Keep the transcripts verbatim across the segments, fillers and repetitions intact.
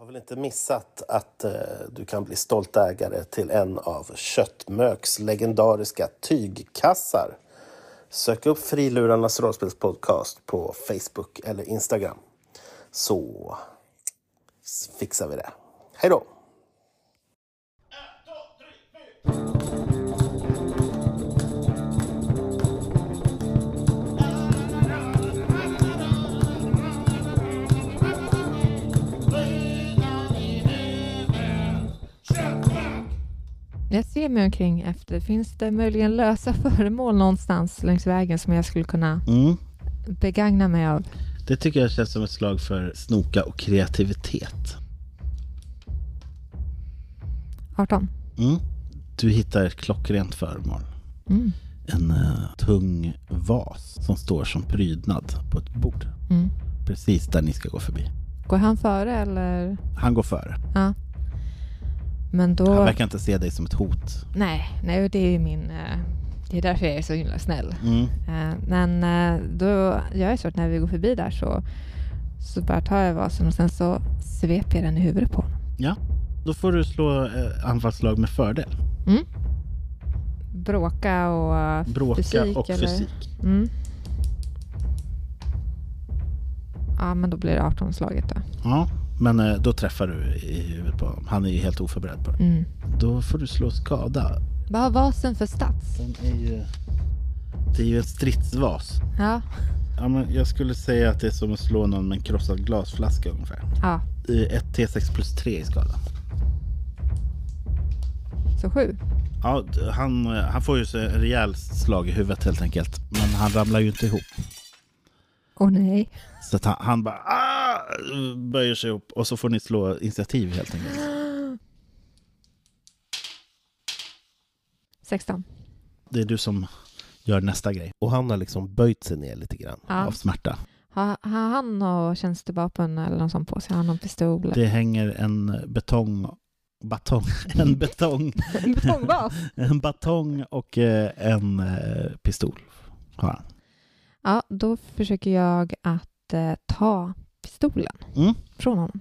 Har väl inte missat att eh, du kan bli stolt ägare till en av Köttmöks legendariska tygkassar. Sök upp Frilurarnas rollspelspodcast på Facebook eller Instagram. Så fixar vi det. Hej då! Jag ser mig omkring efter. Finns det möjligen lösa föremål någonstans längs vägen som jag skulle kunna mm. begagna mig av? Det tycker jag känns som ett slag för snoka och kreativitet. arton. Mm. Du hittar ett klockrent föremål. Mm. En uh, tung vas som står som prydnad på ett bord. Mm. Precis där ni ska gå förbi. Går han före eller? Han går före. Ja. Men då... Han verkar inte se dig som ett hot. Nej, nej det är ju min... Det är därför jag är så himla snäll. Mm. Men då gör jag så att när vi går förbi där så, så bara tar jag vasen och sen så sveper jag den i huvudet på honom. Ja, då får du slå eh, anfallslag med fördel. Mm. Bråka och Bråka fysik. och eller? fysik. Mm. Ja, men då blir det arton-slaget då. Ja, men eh, då träffar du i huvudet på honom. Han är ju helt oförberedd på det. Mm. Då får du slå skada. Vad har vasen för stats? Den är ju... Det är ju en stridsvas. Ja. Ja, men jag skulle säga att det är som att slå någon med en krossad glasflaska ungefär. Ja. ett T sex plus tre i skada. Så sju? Ja, han, han får ju så en rejäl slag i huvudet helt enkelt. Men han ramlar ju inte ihop. Åh oh, nej. Så att han, han bara ah! böjer sig upp och så får ni slå initiativ helt enkelt. sexton. Det är du som gör nästa grej. Och han har liksom böjt sig ner lite grann. Ja. Av smärta. Har, har han någon tjänstevapen eller någon sån på sig? Har han någon pistol? Det hänger en betong... Batong. En betong. En betongbas? En batong och eh, en eh, pistol har han. Ja, då försöker jag att eh, ta pistolen Mm. från honom.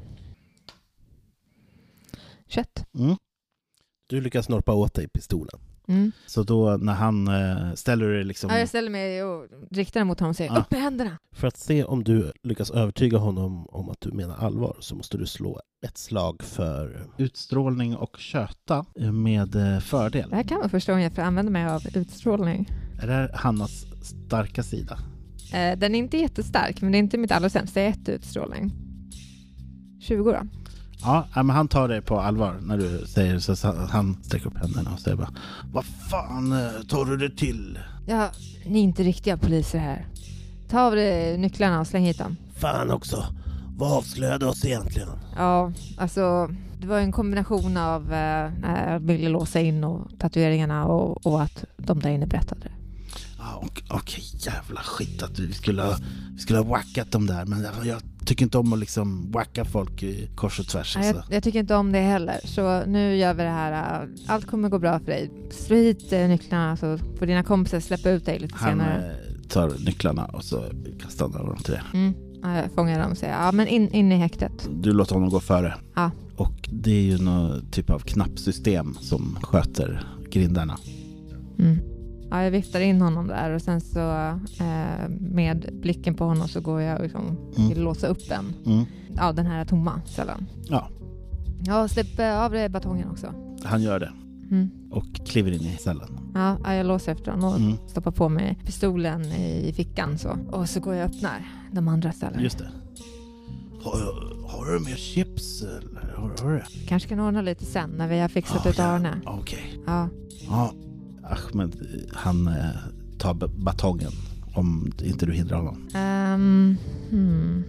tjugoett. Mm. Du lyckas norpa åt dig pistolen. Mm. Så då när han eh, ställer det liksom... Ja, jag ställer mig och riktar den mot honom och säger Ja. upp med händerna. För att se om du lyckas övertyga honom om att du menar allvar så måste du slå ett slag för... Utstrålning och köta med eh, fördel. Det här kan vara första gången jag får använda mig av utstrålning. Är det här Hannas starka sida? Eh, den är inte jättestark, men det är inte mitt allra sämsta. Det är ett utstrålning. tjugo då. Ja, men han tar dig på allvar när du säger så. Så han sträcker upp händerna och säger bara: vad fan eh, tar du det till? Ja, ni är inte riktiga poliser här. Ta av det nycklarna och släng hit dem. Fan också! Vad avslöjade oss egentligen? Ja, alltså det var en kombination av eh, när jag ville låsa in och tatueringarna och, och att de där inne berättade det. Ja, okej, okay, jävla skit att vi skulle ha, vi skulle ha wackat dem där. Men jag, jag tycker inte om att liksom wacka folk i kors och tvärs. Nej, jag, jag tycker inte om det heller. Så nu gör vi det här. Allt kommer gå bra för dig. Slå hit eh, nycklarna så får dina kompisar släppa ut dig lite han, senare. Han tar nycklarna och så kastar han dem till det. Mm. Ja, jag fångar dem och säger ja, men in, in i häktet. Du låter honom gå före. Ja. Och det är ju någon typ av knappsystem som sköter grindarna. Mm. Ja, jag viftar in honom där och sen så eh, med blicken på honom så går jag liksom Mm. till att låsa upp den. Mm. Ja, den här tomma cellen. Ja, Ja, släpp eh, av det batongen också. han gör det. Mm. Och kliver in i cellen. Ja, ja, jag låser efter honom och Mm. stoppar på mig pistolen i fickan så. Och så går jag och öppnar de andra cellerna. Just det. Har, har du mer chips? Eller? Har, har du? Kanske kan ordna lite sen när vi har fixat Oh, ut Arne. ja. Okej. Ja. Ja, Ahmed, han eh, tar b- batongen om inte du hindrar honom. Um, hmm.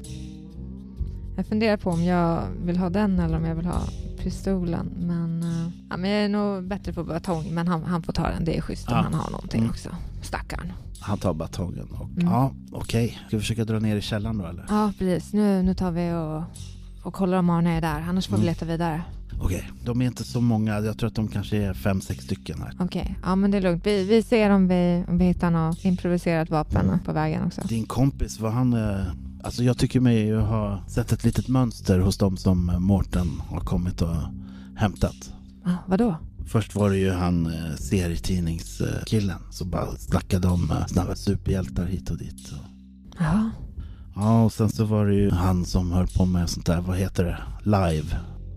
Jag funderar på om jag vill ha den eller om jag vill ha pistolen. Men, uh, ja, men jag är nog bättre på batong. Men han, han får ta den. Det är schysst om Ja. han har någonting Mm. också. Stackarn. Han tar batongen och Mm. ja, okej. Ska vi försöka dra ner i källaren då eller? Ja, precis. Nu, nu tar vi och, och kollar om Arne är där. Annars får Mm. vi leta vidare. Okej, de är inte så många. Jag tror att de kanske är fem, sex stycken här. Okej, okay. Ja men det är lugnt. Vi, vi ser om vi, om vi hittar något improviserat vapen Mm. på vägen också. Din kompis, var han, eh, Alltså jag tycker mig ju ha sett ett litet mönster hos dem som Mårten har kommit och hämtat. Ah, vadå? Först var det ju han eh, serietidningskillen som bara snackade om eh, snabba superhjältar hit och dit. Och... Ja. Ja, och sen så var det ju han som höll på med sånt där, vad heter det? Live.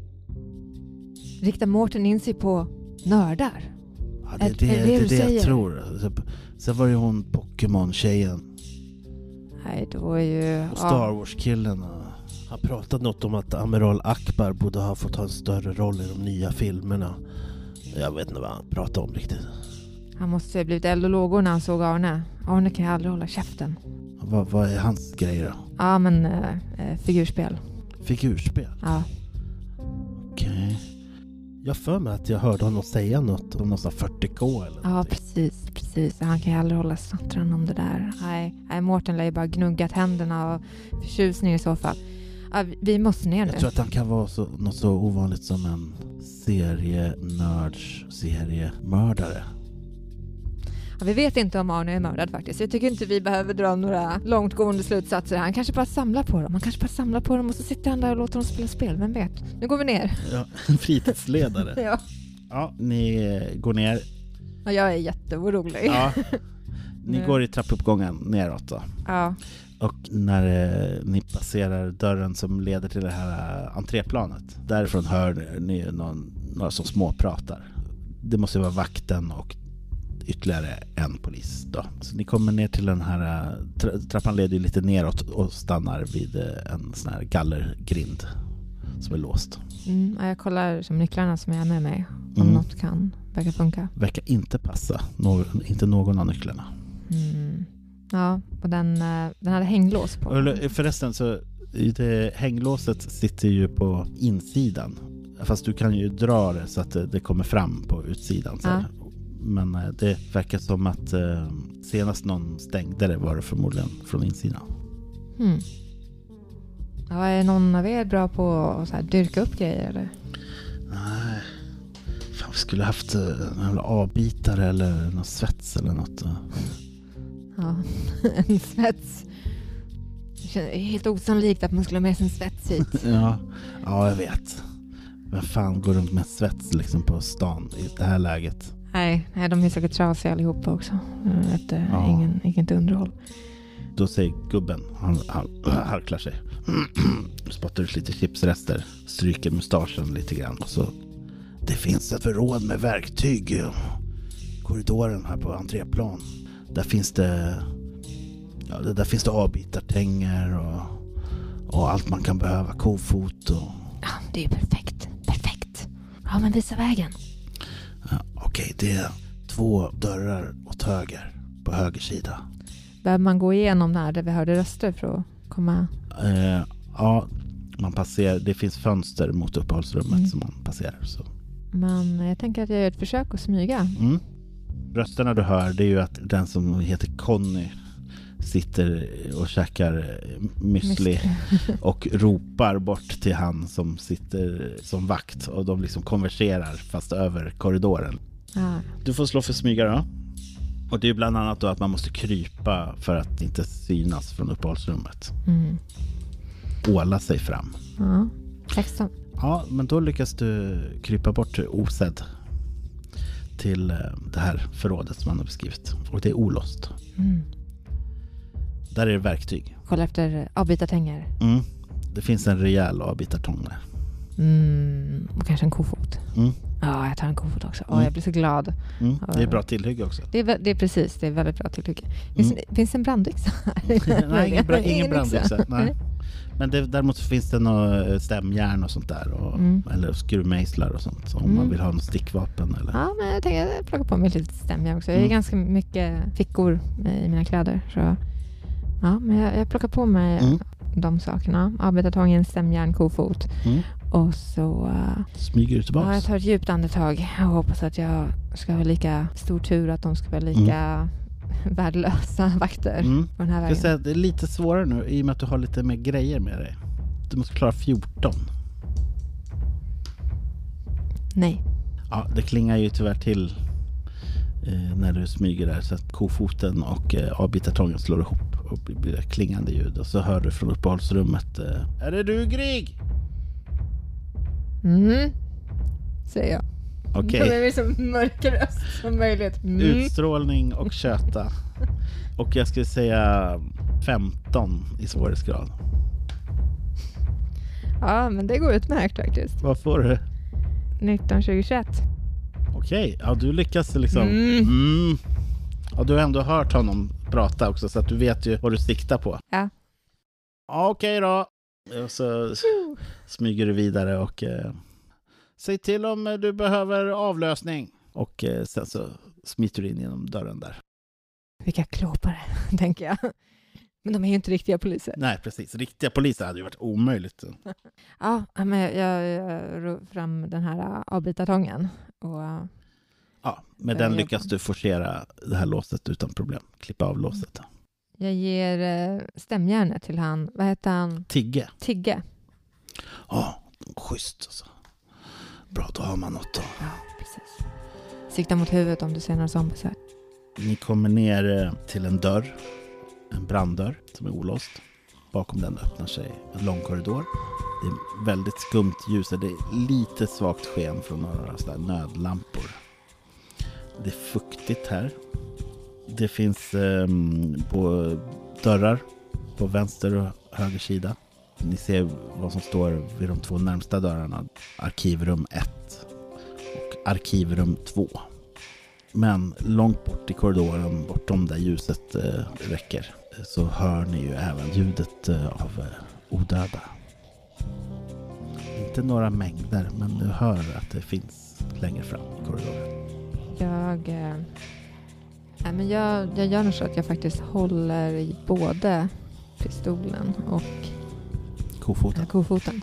Riktar Mårten in sig på nördar? Ja, det är Är- det, är det det, du är det jag säger? tror. Sen var det ju hon Pokémon-tjejen Nej, då är ju... och Star Wars-killen. Och... Han pratade något om att Amiral Akbar borde ha fått ha en större roll i de nya filmerna. Jag vet inte vad han pratade om riktigt. Han måste ha blivit eld och lågor när han såg Arne. Arne kan ju aldrig hålla käften. Vad, vad är hans grejer då? Ja, men äh, figurspel. Figurspel? Ja. Okej. Okay. Jag för mig att jag hörde honom säga något om någon sån fyrtio K eller Ja, någonting. precis, precis. Han kan ju aldrig hålla snattran om det där. Nej, nej Mårten lär ju bara gnuggat händerna av förtjusning i så fall. Ja, vi- vi måste ner nu. Jag tror att han kan vara så, något så ovanligt som en serienörds seriemördare. Ja, vi vet inte om Arne är mördad faktiskt. Jag tycker inte vi behöver dra några långtgående slutsatser. Han kanske bara samlar på dem. Han kanske bara samlar på dem och så sitter han där och låter dem spela spel. Vem vet? Nu går vi ner. Ja, en fritidsledare. Ja. Ja, ni eh, går ner. Och jag är jätteorolig. Ja, ni Nu. går i trappuppgången neråt då. Ja. Och när eh, ni passerar dörren som leder till det här eh, entréplanet, därifrån hör ni någon, några som småpratar. Det måste vara vakten och ytterligare en polis då. Så ni kommer ner till den här eh, tra- trappan leder ju lite neråt och stannar vid eh, en sån här gallergrind som är låst. Mm, ja, jag kollar som nycklarna som jag har med mig. Om Mm. något kan verka funka. Verkar inte passa. Nå- inte någon av nycklarna. Mm. Ja, och den, eh, den hade hänglås på. Eller, förresten så det, hänglåset sitter ju på insidan. Fast du kan ju dra det så att det, det kommer fram på utsidan. Så. Ja. Men eh, det verkar som att eh, senast någon stängde det var det förmodligen från insidan. Mm. Ja, är någon av er bra på att så här dyrka upp grejer eller? Nej. Fan, vi skulle haft eh, en jävla avbitare eller någon svets eller något. eh. Ja, en svets. Det känns helt osannolikt att man skulle ha med sig en svets hit. Ja, ja, jag vet. Vem fan går runt med svets liksom på stan i det här läget? nej, nej, de är säkert trasiga allihopa också. Efter Ja. ingen, inget underhåll. Då säger gubben, han, han harklar sig. Spottar ut lite chipsrester, stryker mustaschen lite grann. Och så, det finns ett förråd med verktyg i korridoren här på entréplan. Där finns det ja, där finns det avbitartänger och, och allt man kan behöva, kofot och... Ja, det är perfekt. Perfekt. Ja, men visa vägen. Ja, okej, det är två dörrar åt höger på höger sida. Behöver man gå igenom där, där vi hörde röster för att komma... Eh, ja, man passerar, det finns fönster mot uppehållsrummet Mm. som man passerar. Så. Men jag tänker att jag gör ett försök att smyga. Mm. Rösterna du hör, det är ju att den som heter Conny sitter och käkar müsli och ropar bort till han som sitter som vakt och de liksom konverserar fast över korridoren. Ja. Du får slå för smyga då. Och det är ju bland annat då att man måste krypa för att inte synas från uppehållsrummet. Mm. Åla sig fram. Ja. sexton. Ja, men då lyckas du krypa bort osedd till eh, det här förrådet som man har beskrivit. Och det är olåst. Mm. Där är det verktyg. Kolla efter avbitartänger. Mm. Det finns en rejäl avbitartång där. Mm. Och kanske en kofot. Mm. Ja, jag tar en kofot också. Åh, Mm. jag blir så glad. Mm. Det är bra tillhygge också. Det är, vä- det är precis, det är väldigt bra tillhygge. Finns, Mm. finns det en brandyxa här? Nej, ingen, bra, ingen yxa. brandyxa. Nej. Men det, däremot finns det något stämjärn och sånt där. Och, Mm. eller skruvmejslar och sånt. Så om Mm. man vill ha något stickvapen. Eller. Ja, men jag tänker plocka på mig lite stämjärn också. Jag har Mm. ganska mycket fickor i mina kläder. Så ja, men jag, jag plockar på mig Mm. de sakerna. Avbitartången, stämjärn, kofot. Mm. Och så uh, Smyger du tillbaka? ja, jag tar ett djupt andetag och hoppas att jag ska ha lika stor tur att de ska vara lika värdelösa vakter Mm. på den här Jag vägen. ska säga att det är lite svårare nu i och med att du har lite mer grejer med dig. Du måste klara fjorton. Nej. Ja, det klingar ju tyvärr till eh, när du smyger där så att kofoten och eh, avbitartången slår ihop och blir det klingande ljud. Och så hör du från uppehållsrummet: är det du, Grieg? Mm, säger jag. Okej. Det är så mörk röst som möjligt. Mm. Utstrålning och köta. Och jag skulle säga femton i svårighetsgrad. Ja, men det går utmärkt faktiskt. Vad får du? nitton, tjugo, tjugoett. Okej, ja du lyckas liksom. Mm. Mm. Ja, du har ändå hört honom prata också så att du vet ju vad du siktar på. Ja. Ja, okej då. Och så smyger du vidare och eh, säg till om du behöver avlösning. Och eh, sen så smiter du in genom dörren där. Vilka klåpare, tänker jag. Men de är ju inte riktiga poliser. Nej, precis. Riktiga poliser hade ju varit omöjligt. Ja, men jag, jag, jag ror fram den här avbytartången. Och, ja, med den lyckas du forcera det här låset utan problem. Klippa av låset. Jag ger eh, stämjärnet till han. Vad heter han? Tigge. Tigge. Ja, schysst alltså. Bra, då har man något då. Ja, precis. Sikta mot huvudet om du ser några zombies. Ni kommer ner till en dörr. En branddörr som är olåst. Bakom den öppnar sig en lång korridor. Det är väldigt skumt ljus. Det är lite svagt sken från några sådana nödlampor. Det är fuktigt här. Det finns eh, på dörrar på vänster och höger sida. Ni ser vad som står vid de två närmsta dörrarna. Arkivrum ett och arkivrum två. Men långt bort i korridoren, bortom där ljuset eh, räcker, så hör ni ju även ljudet eh, av eh, odöda. Inte några mängder, men du hör att det finns längre fram i korridoren. Jag, eh, nej, men jag, jag gör nog så att jag faktiskt håller i både pistolen och Kofoten. äh, kofoten.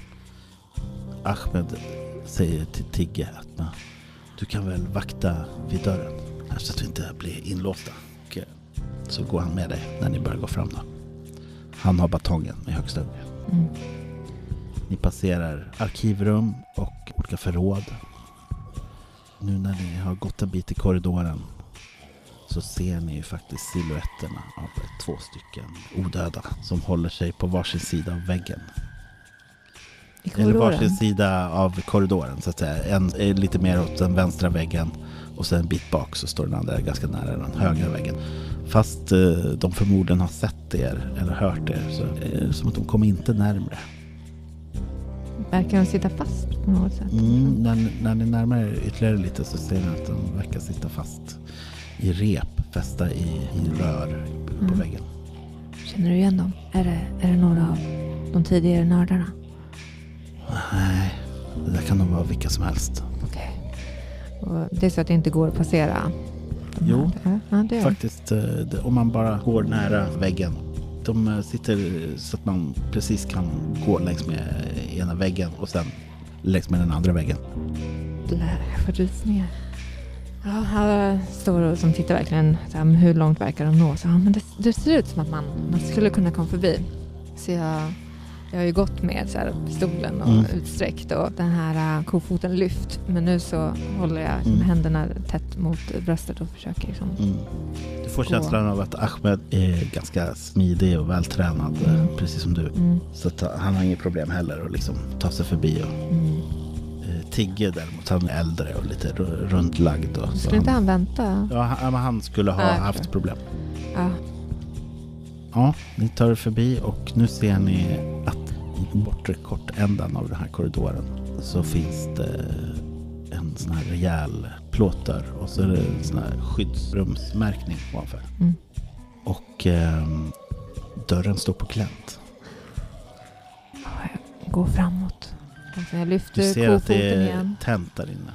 Ahmed säger till Tigge att man, du kan väl vakta vid dörren så att vi inte blir inlåsta. Och så går han med dig när ni börjar gå fram då. Han har batongen med högsta hugg. Mm. Ni passerar arkivrum och olika förråd. Nu när ni har gått en bit i korridoren så ser ni ju faktiskt silhuetterna av två stycken odöda som håller sig på varsin sida av väggen. I Eller varsin sida av korridoren så att säga. En är lite mer åt den vänstra väggen och sen en bit bak så står den andra ganska nära den högra väggen. Fast eh, de förmodligen har sett er eller hört er så är det som att de kommer inte närmare. Verkar de sitta fast på något sätt? Mm, när, när ni närmar er ytterligare lite så ser ni att de verkar sitta fast i rep, fästa i, i rör på Mm. väggen. Känner du igen dem? Är det, är det några av de tidigare nördarna? Nej, det där kan nog vara vilka som helst. Okej. Och det är så att det inte går att passera? De Jo, här. Ja, det är. faktiskt, eh, det, om man bara går nära väggen. De eh, sitter så att man precis kan gå längs med ena väggen och sen längs med den andra väggen. Blä, jag får rysningar. Ja, han står och som tittar verkligen så här, hur långt verkar de nå? Så, ja, men det, det ser ut som att man, man skulle kunna komma förbi. Så jag, jag har ju gått med så här, pistolen och Mm. utsträckt och den här uh, kofoten lyft. Men nu så håller jag Mm. händerna tätt mot bröstet och försöker liksom. Mm. Du får Gå. känslan av att Ahmed är ganska smidig och vältränad, eh, Mm. precis som du. Mm. Så att han har inget problem heller att liksom ta sig förbi. Och, Mm. eh, Tigge däremot, han är äldre och lite r- runtlagd. Och, så Skulle inte han, han vänta? ja, han, han skulle ha Ah, haft okej. problem. Ja. Ja, ni tar er förbi och nu ser ni att i bortre kortändan av den här korridoren så finns det en sån här rejäl plåtdörr och så är det en sån här skyddsrumsmärkning ovanför. Mm. Och eh, dörren står på glänt. Ja, jag går framåt. Alltså jag Du lyfter ser att kofoten det är igen. tänt där inne.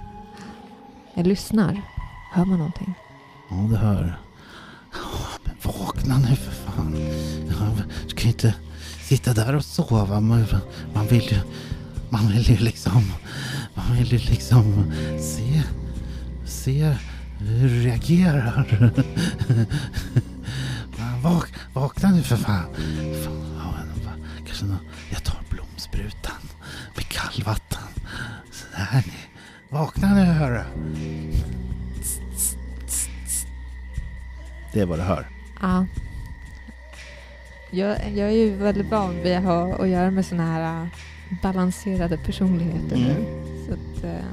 Jag lyssnar. Hör man någonting? Ja, det hör. Ja, men vakna nu för fan. Ja, du kan ju inte sitta där och sova. Man, man vill ju man vill ju liksom man vill ju liksom se se hur du reagerar. Vak, vakna nu för fan. fan ja, kanske nå, jag tar blomsprutan med kallvatten. Så där ni. Vakna nu, hörru. Det är vad du hör. Ja. Jag, jag är ju väldigt van vid att ha att göra med såna här balanserade personligheter Mm. nu. Så att, eh,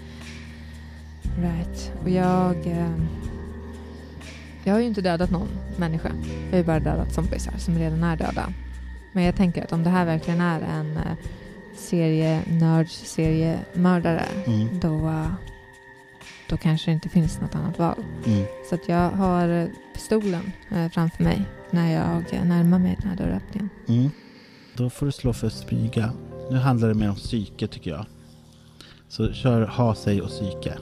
right. Och jag... Eh, jag har ju inte dödat någon människa. Jag har ju bara dödat zombisar som redan är döda. Men jag tänker att om det här verkligen är en eh, serienörd, seriemördare, Mm. då, eh, då kanske det inte finns något annat val. Mm. Så att jag har eh, pistolen eh, framför mig när jag eh, närmar mig den här dörröppningen. Mm. Då får du slå för smyga. Nu handlar det mer om psyke tycker jag. Så kör ha sig och psyke.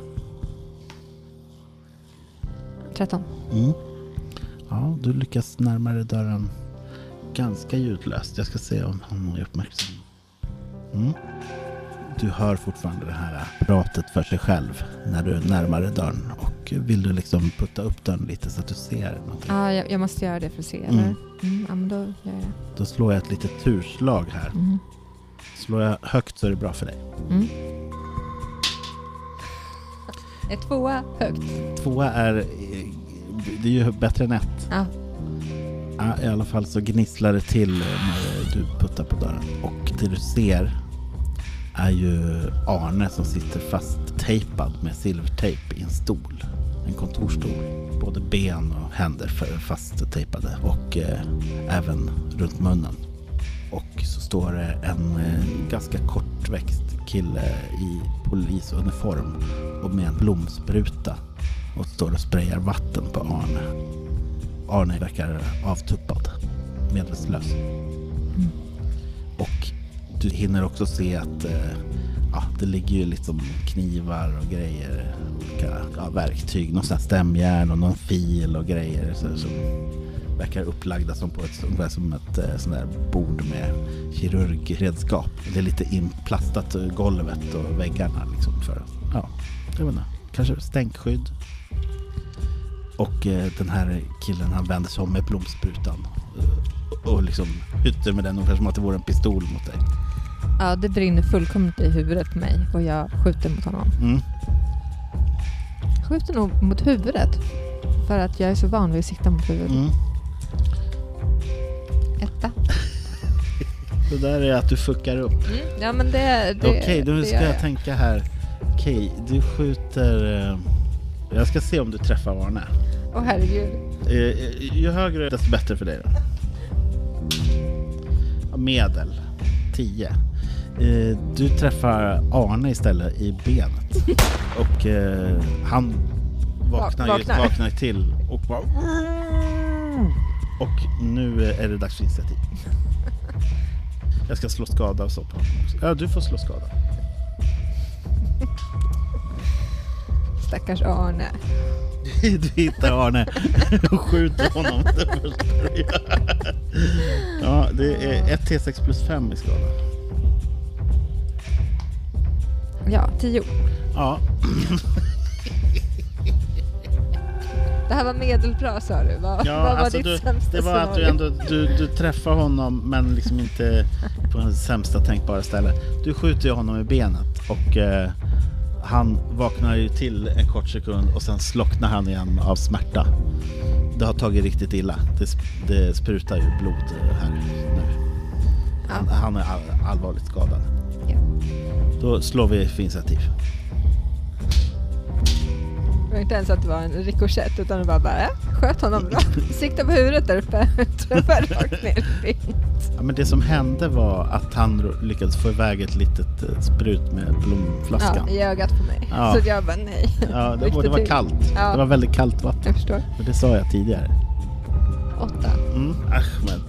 tretton. Mm. Ja, du lyckas närmare dörren ganska ljudlöst. Jag ska se om han är uppmärksam. Mm. Du hör fortfarande det här pratet för sig själv när du är närmare dörren. Och vill du liksom putta upp dörren lite så att du ser någonting? Ja, jag, jag måste göra det för att se. Mm. Eller? Mm, ja, men då gör jag det. Då slår jag ett litet turslag här. Mm. Slår jag högt så är det bra för dig. Mm. Ett tvåa högt. Tvåa är, det är ju bättre än ett. Ja. Ja, i alla fall så gnisslar det till när du puttar på dörren. Och det du ser är ju Arne som sitter fast tejpad med silvertejp i en stol. En kontorstol. Både ben och händer fast tejpade. Och eh, även runt munnen. Och så står det en eh, ganska kortväxt kille i polisuniform och med en blomspruta och står och sprayar vatten på Arne. Arne verkar avtuppad, medvetslös. Mm. Och du hinner också se att eh, ja, det ligger ju liksom knivar och grejer, olika ja, verktyg, någon sån här stämjärn och någon fil och grejer så, som verkar upplagda som på ett, som ett eh, sån där bord med kirurgredskap. Det är lite inplastat golvet och väggarna liksom för, ja, jag vet inte, kanske stänkskydd. Och eh, den här killen han vänder sig om med blomsprutan och, och liksom hytter med den ungefär som att det vore en pistol mot dig. Ja, det brinner fullkomligt i huvudet på mig och jag skjuter mot honom. Mm. Jag skjuter nog mot huvudet för att jag är så van vid att sikta mot huvudet. Mm. Etta. Det där är att du fuckar upp. Mm. Ja, men det... det Okej, okay, nu det ska gör jag, jag tänka här. Okej, okay, du skjuter... Eh, jag ska se om du träffar Arne. Åh, herregud. Eh, ju högre desto bättre för dig då. Medel. tio. Eh, du träffar Arne istället i benet. Och eh, han vaknar, vaknar. Ju, vaknar till och bara... Och nu är det dags för initiativ. Jag ska slå skada och så på honom också. Ja, du får slå skada. Stackars Arne. Du hittar Arne och skjuter honom. Ja, det är ett T sex plus fem i skada. Ja, tio. Ja. Det här var medelbra, sa du. Vad, Ja, vad var alltså ditt du, sämsta det var att du ändå du, du träffar honom men liksom inte på den sämsta tänkbara ställe. Du skjuter ju honom i benet och eh, han vaknar ju till en kort sekund och sen slocknar han igen av smärta. Det har tagit riktigt illa. Det, det sprutar ju blod här nu. Han, Ja. han är all, allvarligt skadad. Ja. Då slår vi för initiativ. Det var inte ens att det var en rikoschett utan det var bara, äh, sköt honom bra. Sikta på huvudet där uppe. Träffar rakt ner i benet. Ja, men det som hände var att han lyckades få iväg ett litet eh, sprut med blomflaskan. Ja, i ögat på mig. Ja. Så jag bara nej. Ja, det, Riktigt och det var till. kallt. Ja. Det var väldigt kallt vatten. Jag förstår. Och det sa jag tidigare. Åtta. Mm, Ahmed.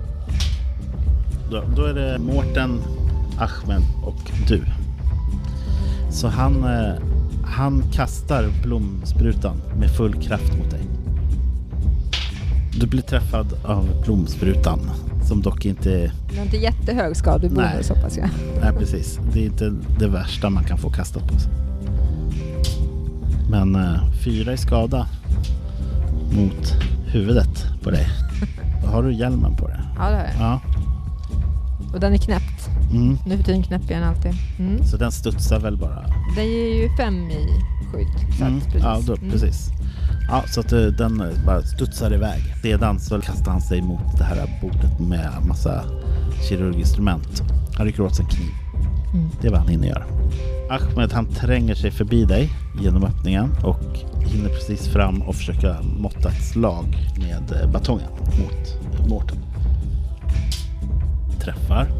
Då, då är det Mårten, Ahmed och du. Så han, eh, han kastar blomsprutan med full kraft mot dig. Du blir träffad av blomsprutan som dock inte... Det är inte jättehög skadebonus, så hoppas jag. Nej, precis. Det är inte det värsta man kan få kastat på sig. Men eh, fyra i skada mot huvudet på dig. Då har du hjälmen på dig. Ja, det har jag. Ja. Och den är knäppt. Mm. Nu för tiden knäpper jag den alltid. Mm. Så den studsar väl bara? Det ger ju fem i skydd. Så Mm. att, precis. Ja, då, Mm. precis. Ja, så att uh, den uh, bara studsar iväg. Sedan så kastar han sig mot det här bordet med massa kirurginstrument. Han rycker åt sig en kniv. Mm. Det är vad han hinner göra. Ahmed, han tränger sig förbi dig genom öppningen och hinner precis fram och försöka måtta ett slag med uh, batongen mot Mårten. Träffar.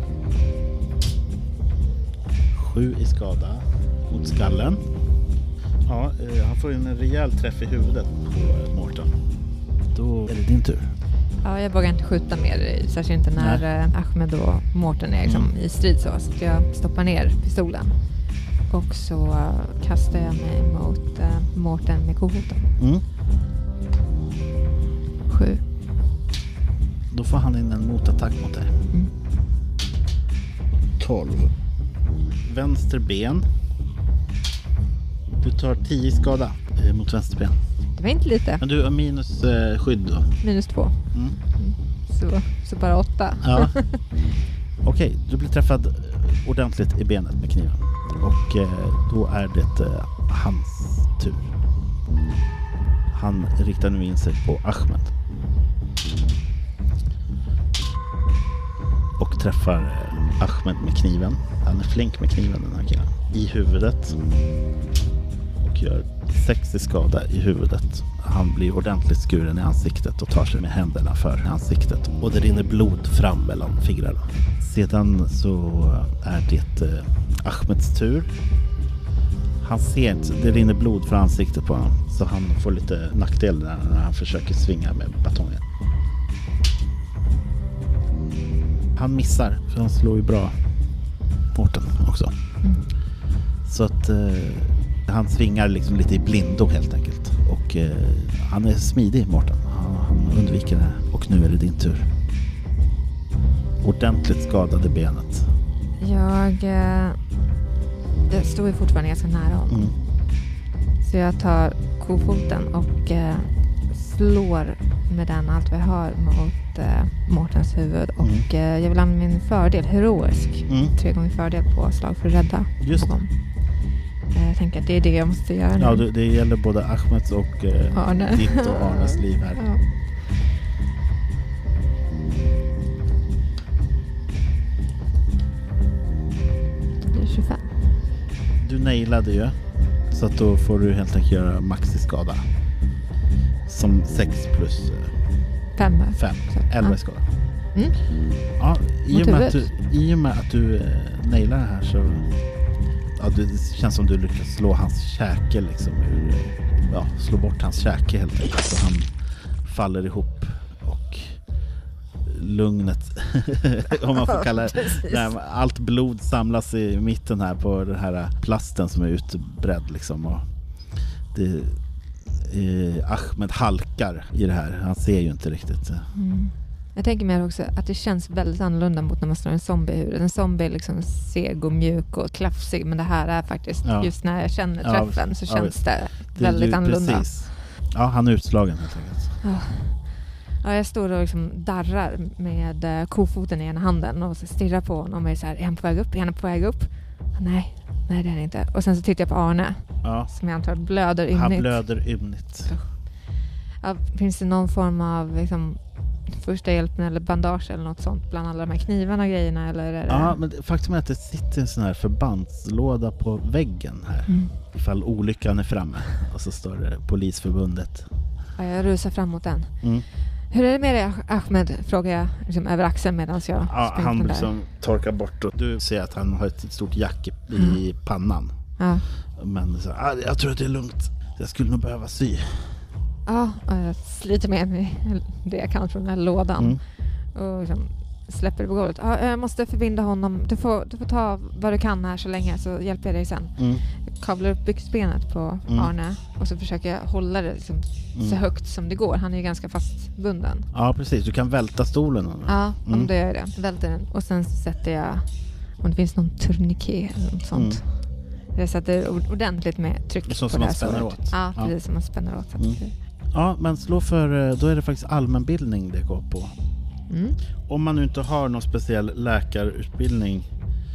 Sju i skada mot skallen. Ja, uh, han får en rejäl träff i huvudet på uh, Mårten. Då är det din tur. Ja, jag vågar inte skjuta mer, särskilt inte när Nej. eh, Ahmed och Mårten är liksom Mm. i strid så. Så jag stoppar ner pistolen. Och så uh, kastar jag mig mot uh, Mårten med kofoten. Mm. Sju. Då får han in en motattack mot dig. Mm. tolv. Vänster ben. Du tar tio skada eh, mot vänster ben. Det var inte lite. Men du har minus eh, skydd då. Minus två. Mm. Så, så bara åtta. Ja. Okej, du blir träffad ordentligt i benet med kniven. Och eh, då är det eh, hans tur. Han riktar nu in sig på Ahmed. Och träffar eh, Ahmed med kniven. Han är flink med kniven, den här killen. I huvudet. Och gör sex i skada i huvudet. Han blir ordentligt skuren i ansiktet och tar sig med händerna för ansiktet. Och det rinner blod fram mellan fingrarna. Sedan så är det eh, Ahmeds tur. Han ser inte, det rinner blod från ansiktet på honom. Så han får lite nackdel när, när han försöker svinga med batongen. Han missar, för han slår ju bra Mårten också. Mm. Så att eh, han svingar liksom lite i blindo helt enkelt. Och eh, han är smidig, Mårten. Han, han undviker det här. Och nu är det din tur. Ordentligt skadade benet. Jag, eh, jag står ju fortfarande ganska nära honom. Mm. Så jag tar kofoten och eh, slår med den allt vi har mot eh, Mårtens huvud. Och Mm. eh, jag vill använda min fördel, heroisk. Mm. Tre gånger fördel på slag för att rädda Just det. honom. Eh, jag tänker att det är det jag måste göra nu. Ja, det, det gäller både Ahmeds och eh, Arne. ditt och Arnes liv här. Ja. Det blir tjugofem. Du nailade ju. Så att då får du helt enkelt göra max i skada. Som sex plus Fem. fem. Så, elva ja. i skada. Mm. Ja, i Mot och, med att du, huvudet. i och med att du eh, nailar det här så ja, det känns som du lyckas slå hans käke liksom ur, ja, slå bort hans käke helt enkelt så han faller ihop och lugnet om man får kalla det. Precis. Nej, allt blod samlas i mitten här på den här plasten som är utbredd liksom och det, eh, Ahmed halkar i det här. Han ser ju inte riktigt. Mm. Jag tänker mer också att det känns väldigt annorlunda mot när man slår en zombie i huvudet. En zombie är liksom seg och mjuk och klafsig, men det här är faktiskt, Ja. just när jag känner Ja, träffen så ja, känns visst. det Det- väldigt du- annorlunda. Precis. Ja, han är utslagen helt enkelt. Ja. Ja, jag står och liksom darrar med eh, kofoten i ena handen och så stirrar på honom och är så här, är han på väg upp? Är han på väg upp? Nej, nej det är han inte. Och sen så tittar jag på Arne Ja, som jag antar blöder ymnigt. han blöder ymnigt. Ja, finns det någon form av liksom, första hjälpen eller bandage eller något sånt bland alla de här knivarna och grejerna? Eller är det... Ja, men det- faktum är att det sitter en sån här förbandslåda på väggen här. Mm. Ifall olyckan är framme. Och så står det Polisförbundet. Ja, jag rusar fram mot den. Mm. Hur är det med dig, Ahmed? Frågar jag liksom över axeln medan jag Ja, springer han där. liksom torkar bort och du ser att han har ett stort jack i i pannan. Ja. Men så, ah, jag tror att det är lugnt. Jag skulle nog behöva sy. Ja, och jag sliter med mig det jag kan från den här lådan. Mm. Och liksom släpper det på golvet. Ja, jag måste förbinda honom. Du får, du får ta vad du kan här så länge så hjälper jag dig sen. Mm. Kavlar upp byxbenet på Mm. Arne och så försöker jag hålla det liksom Mm. så högt som det går. Han är ju ganska fastbunden. Ja, precis. Du kan välta stolen. Ja, om Mm. det gör jag det. Välter den. Och sen så sätter jag, om det finns någon tourniquet eller något sånt. Jag sätter ordentligt med tryck Mm. Så på som det man här spänner såret. åt. Ja, Ja. precis som man spänner åt. Så att Mm. det- Ja, men slå för, då är det faktiskt allmänbildning det går på. Mm. Om man nu inte har någon speciell läkarutbildning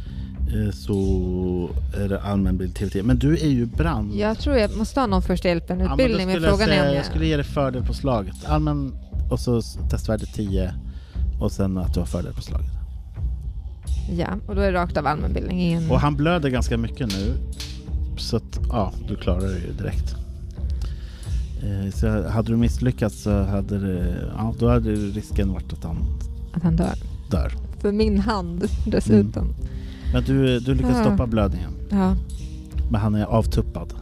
eh, så är det allmänbild T V T. Men du är ju brand. Jag tror jag måste ha någon första hjälpen-utbildning. Ja, men frågan jag, är om jag... jag skulle ge dig fördel på slaget. Allmän och så testvärde tio och sen att du har fördel på slaget. Ja, och då är det rakt av allmänbildning. Ingen... Och han blöder ganska mycket nu. Så att, ja, du klarar det ju direkt. Eh, så hade du misslyckats så hade det, ja, då hade risken varit att han Att han dör. dör. För min hand dessutom. Mm. Men du, du lyckas Ja. stoppa blödningen. Ja. Men han är avtuppad.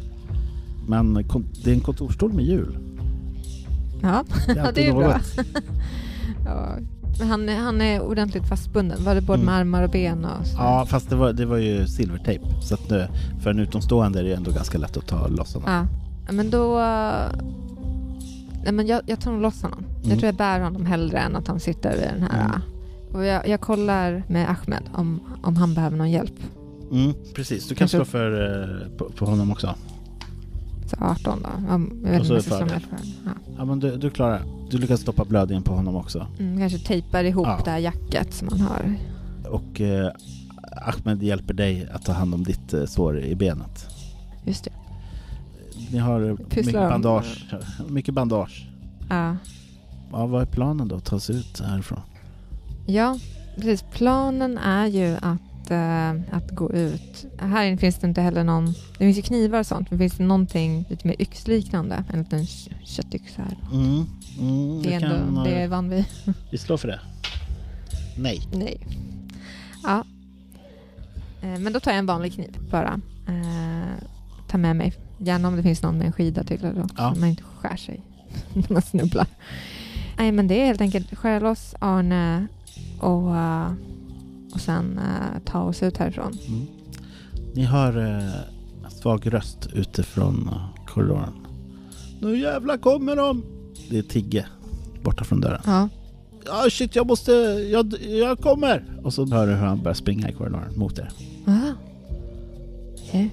Men det är en kontorstol med hjul. Ja, Det är ja alltid det är bra. något. Ja. Men han, är- han är ordentligt fastbunden. Var det både med Mm. armar och ben? Och så? Ja, fast det var, det var ju silvertejp. Så att nu, för en utomstående är det ändå ganska lätt att ta loss honom. Ja. Ja, men då... Nej, men jag, jag tar nog loss honom. Mm. Jag tror jag bär honom hellre än att han sitter vid den här... Mm. Och jag, jag kollar med Ahmed om, om han behöver någon hjälp. Mm, precis, du kan Kanske- slå för eh, på, på honom också. Så arton då. Om, jag vet Och så inte vad jag är ska slå med för. Ja. Ja, men du, du klarar det. Du lyckas stoppa blödningen på honom också. Mm, kanske tejpar ihop Ja. det här jacket som han har. Och eh, Ahmed hjälper dig att ta hand om ditt eh, sår i benet. Just det. Ni har Pysslar mycket om. bandage. Mycket bandage. Ja. Ja, vad är planen då? Ta sig ut härifrån. Ja, precis. Planen är ju att, eh, att gå ut. Här inne finns det inte heller någon... Det finns ju knivar och sånt. Men finns det någonting lite mer yxliknande? En liten k- köttyxa här. Mm, mm, Det är, kan, ändå, det är van vid. Vi slår för det. Nej. Nej. Ja. Eh, men då tar jag en vanlig kniv bara. Eh, ta med mig. Gärna om det finns någon med en skida till. Då, Ja. så man inte skär sig när man snubblar. Nej, men det är helt enkelt skära loss Arne och, uh, och sen uh, ta oss ut härifrån. Mm. Ni hör eh, svag röst utifrån uh, korridoren. Nu jävla kommer de! Det är Tigge borta från dörren. Ja. Ja, shit, jag måste... Jag, jag kommer! Och så hör du hur han börjar springa i korridoren mot er. Aha. Okej.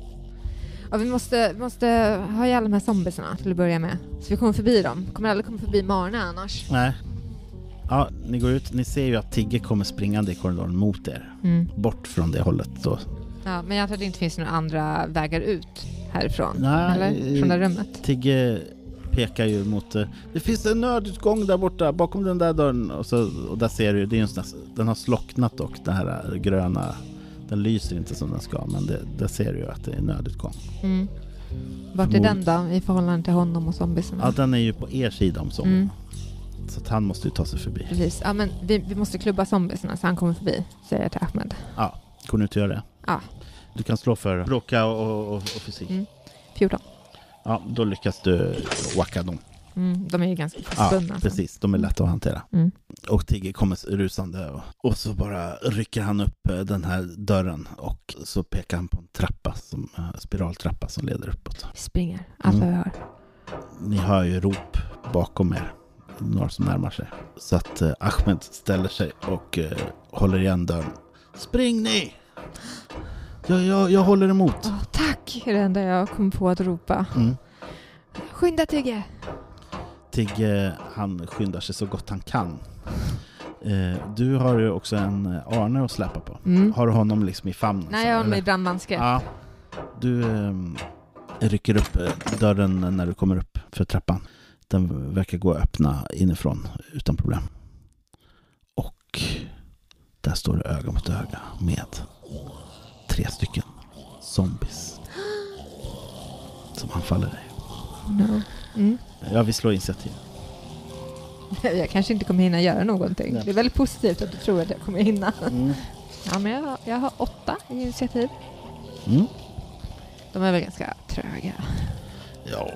Ja, vi måste, vi måste ha ihjäl de här zombiesarna till att börja med. Så vi kommer förbi dem. Kommer aldrig komma förbi Marne annars. Nej. Ja, ni går ut. Ni ser ju att Tigge kommer springande i korridoren mot er. Mm. Bort från det hållet. Så. Ja, men jag tror att det inte finns några andra vägar ut härifrån. Nej, eller? Från det rummet. Tigge pekar ju mot... eh, Det finns en nödutgång där borta, bakom den där dörren. Och, så, och där ser du, det är en sån där, den har slocknat dock, den här gröna... Den lyser inte som den ska, men det, där ser du ju att det är en nödutgång. Mm. Vart är den då i förhållande till honom och zombiesarna? Ja, den är ju på er sida om zombien. Mm. Så att han måste ju ta sig förbi. Precis. Ja, men vi, vi måste klubba zombiesarna så han kommer förbi, säger jag till Ahmed. Ja, går ni ut och gör det? Ja. Du kan slå för bråka och, och, och fysik. Mm. fjorton. Ja, då lyckas du wacka dem. Mm, de är ju ganska Ja, fastbundna. precis. De är lätta att hantera. Mm. Och Tigge kommer rusande och, och så bara rycker han upp eh, den här dörren och så pekar han på en trappa, som, eh, spiraltrappa som leder uppåt. Vi springer, allt vad vi hör. Ni hör ju rop bakom er, några som närmar sig. Så att eh, Ahmed ställer sig och eh, håller igen dörren. Spring ni! Jag, jag, jag håller emot. Åh, tack! Det är det enda jag kommer på att ropa. Mm. Skynda Tigge! Tigge, han skyndar sig så gott han kan. Eh, du har ju också en Arne att släppa på. Mm. Har du honom liksom i famnen? Nej, så, jag har honom eller? i brandmansgrepp. Ja. Du eh, rycker upp eh, dörren när du kommer upp för trappan. Den verkar gå att öppna inifrån utan problem. Och där står du öga mot öga med tre stycken zombies som anfaller dig. No. Mm. Ja, vi slår initiativ. Jag kanske inte kommer hinna göra någonting. Nej. Det är väldigt positivt att du tror att jag kommer hinna. Mm. Ja, men jag, har- jag har åtta i initiativ. Mm. De är väl ganska tröga. Ja.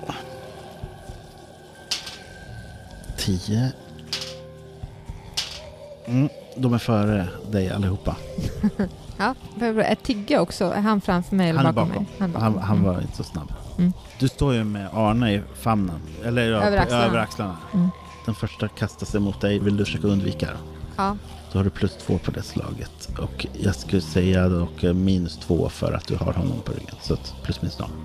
Tio. Mm. De är före dig allihopa. Ja, är Tigge också? Är han framför mig eller Han är bakom, bakom. mig? Han, är bakom. Han, han Mm. var inte så snabb. Mm. Du står ju med Arne i famnen. Eller ja, Över på- axlarna. över axlarna. Mm. Den första kastar sig mot dig. Vill du försöka undvika det? Ja. Då har du plus två på det slaget. Och jag skulle säga dock minus två för att du har honom på ryggen. Så att plus minus noll.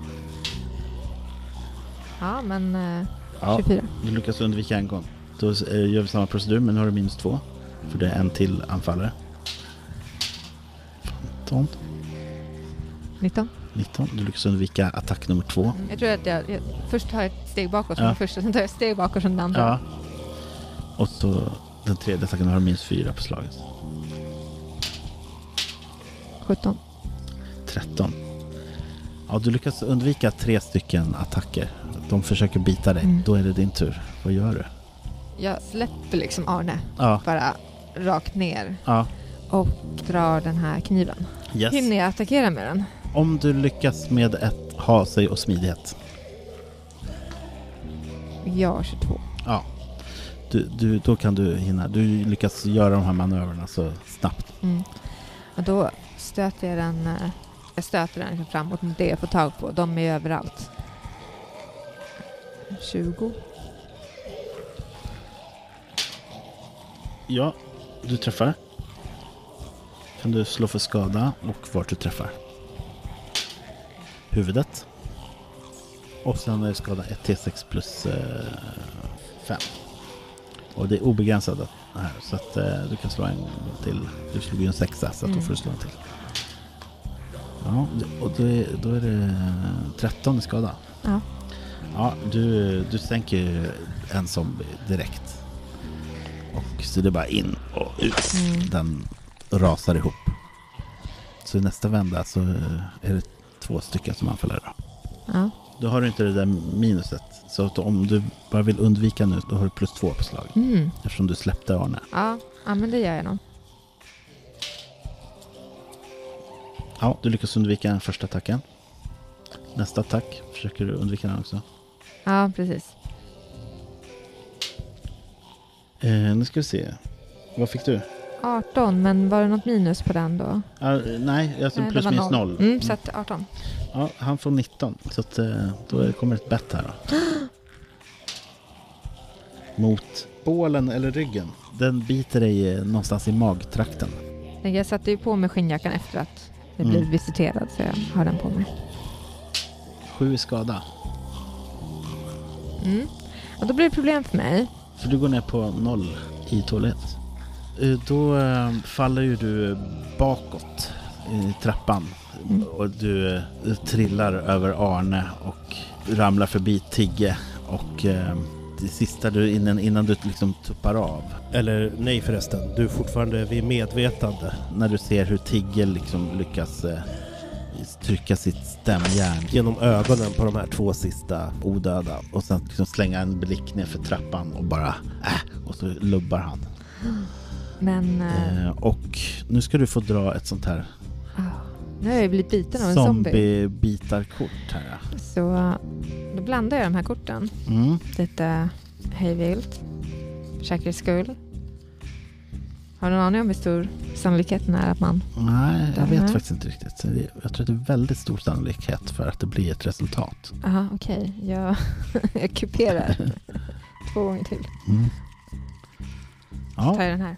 ja, men eh, Ja, tjugofyra. du lyckas undvika en gång. Då eh, gör vi samma procedur, men nu har du minus två. För det är en till anfallare. arton. nitton. nitton. Du lyckas undvika attack nummer två. Jag tror att jag, jag först tar jag ett steg bakåt från Ja. den första, sen tar jag ett steg bakåt från den andra. Ja. Och så den tredje attacken har minus fyra på slaget. sjutton. tretton. Ja, du lyckas undvika tre stycken attacker. De försöker bita dig. Mm. Då är det din tur. Vad gör du? Jag släpper liksom Arne Ja. bara rakt ner Ja. och drar den här kniven. Yes. Hinner jag attackera med den? Om du lyckas med ett ha sig och smidighet. Ja, tjugotvå. Ja. Du, du, då kan du hinna. Du lyckas göra de här manöverna så snabbt. Mm. Och då stöter jag den, eh, jag stöter den framåt mot det jag får tag på. De är överallt. tjugo. Ja, du träffar. Kan du slå för skada och vart du träffar. Huvudet. Och sen är det skada ett T sex plus fem. Och det är obegränsat här, så att eh, du kan slå en till. Du slog ju en sexa, så att Mm. då får du slå en till. Ja, och då är, då är det tretton i skada. Ja. Ja, du, du sänker en zombie direkt. Och så det är bara in och ut. Mm. Den rasar ihop. Så i nästa vända så är det två stycken som anfaller då. Ja. Då har du inte det där minuset. Så att om du bara vill undvika nu, då har du plus två på slag. Mm. Eftersom du släppte Arne. Ja. Ja, men det gör jag nog. Ja, du lyckas undvika den första attacken. Nästa attack försöker du undvika den också. Ja, precis. Eh, nu ska vi se. Vad fick du? arton, men var det något minus på den då? Ah, nej, alltså Nej, det plus var minus noll. Mm, så att arton. Ja, han får nitton. Så att, eh, då kommer ett bett här då. Mot bålen eller ryggen. Den biter dig eh, någonstans i magtrakten. Jag satte ju på mig skinnjackan efter att jag Mm. blev visiterad, så jag har den på mig. Sju i skada. Mm. Och då blir det problem för mig. För du går ner på noll i tålighet. Eh, Då eh, faller ju du bakåt i trappan. Mm. Och du eh, trillar över Arne och ramlar förbi Tigge. Och eh, det sista du innan, innan du liksom tuppar av. Eller nej förresten, du är fortfarande vid medvetande. När du ser hur Tigge liksom lyckas eh, trycka sitt stämjärn Genom ögonen på de här två sista odöda. Och sen liksom slänga en blick ner för trappan och bara äh, och så lubbar han. Men eh, Eh, och nu ska du få dra ett sånt här ah, nu har jag ju blivit biten av en zombie. zombie-bitarkort här. Ja. Så eh, då blandar jag de här korten. Mm. Lite hejvilt. För säkerhets skull. Har du någon aning om hur stor sannolikheten är att man... Nej, jag Den vet här. faktiskt inte riktigt. Så det- Jag tror att det är väldigt stor sannolikhet för att det blir ett resultat. Aha, okej. Jag, jag kuperar två gånger till. Mm. Tar Ja, jag den här.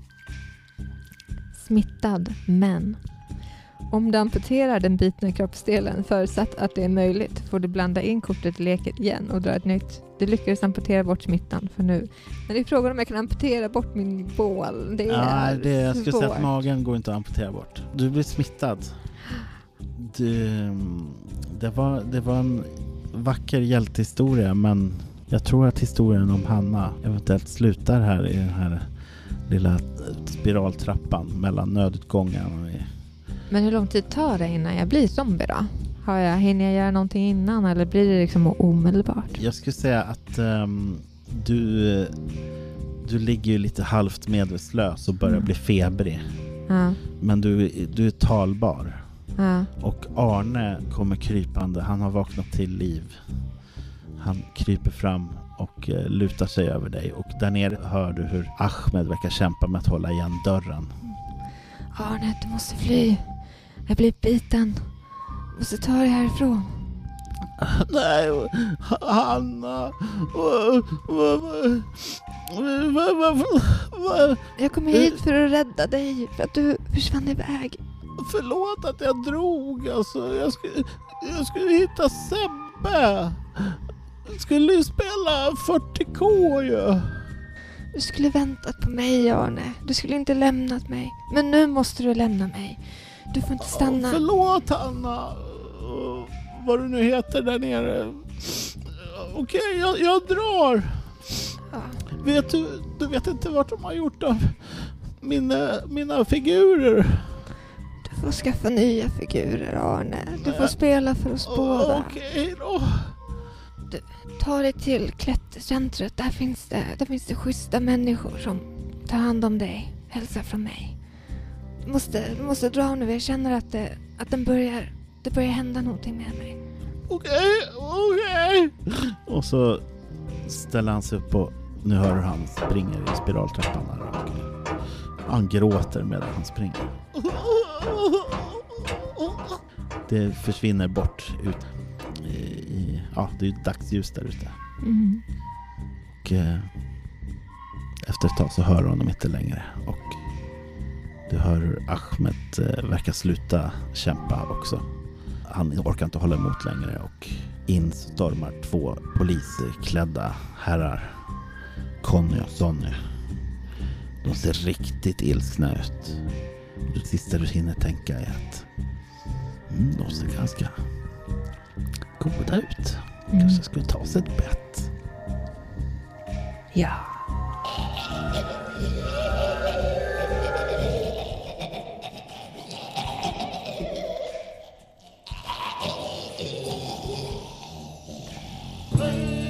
Smittad, men om du amputerar den bitna kroppsdelen förutsatt att det är möjligt får du blanda in kortet i leken igen och dra ett nytt. Du lyckades amputera bort smittan för nu. Men det är frågan om jag kan amputera bort min bål. Det är ja det, jag skulle säga att svårt. magen går inte att amputera bort. Du blir smittad. Du, det, var, det var en vacker hjältehistoria, men jag tror att historien om Hanna eventuellt slutar här i den här lilla spiraltrappan mellan nödutgången. Och i, Men hur lång tid tar det innan jag blir zombie då? Har jag, hinner jag göra någonting innan eller blir det liksom omedelbart? jag skulle säga att um, du, du ligger ju lite halvt medvetslös och börjar Mm. bli febrig. Ja, Men du, du är talbar. ja. Och Arne kommer krypande. Han har vaknat till liv. Han kryper fram och eh, lutar sig över dig. Och där nere hör du hur Ahmed verkar kämpa med att hålla igen dörren. Arne, du måste fly. Jag blir biten. Jag måste ta dig härifrån. Nej, Hanna. Jag kommer hit för att rädda dig för att du försvann iväg. Förlåt att jag drog. Alltså, jag, skulle, jag skulle hitta Sebbe. Jag skulle ju spela fyrtio K ju. Du skulle väntat på mig, Arne. Du skulle inte lämnat mig. Men nu måste du lämna mig. Du får inte stanna. Förlåt, Hanna. Vad du nu heter där nere. Okej, jag, jag drar. Ja. Vet du, du vet inte vart de har gjort av mina, mina figurer. Du får skaffa nya figurer, Arne. Du får spela för oss båda. Okej då. Du, ta dig till klättercentret. Där finns det, där finns det schyssta människor som tar hand om dig. Hälsa från mig. Du måste, du måste dra nu. Jag känner att det, att den börjar, det börjar hända någonting med mig. Okej, okej. Och så ställer han sig upp och nu hör han springer i spiraltrappan där och han gråter medan han springer. Det försvinner bort ut i, i ja, det är ju dagsljus där ute. Mm. Och eh, efter ett tag så hör honom inte längre och du hör hur Ahmed eh, verkar sluta kämpa också. Han orkar inte hålla emot längre och in stormar två polisklädda herrar, Conny och Sonny. De ser riktigt ilskna ut. Det sista du hinner tänka är att mm, de ser ganska goda ut. Mm. Kanske skulle ta sig ett bett. Ja. Hey!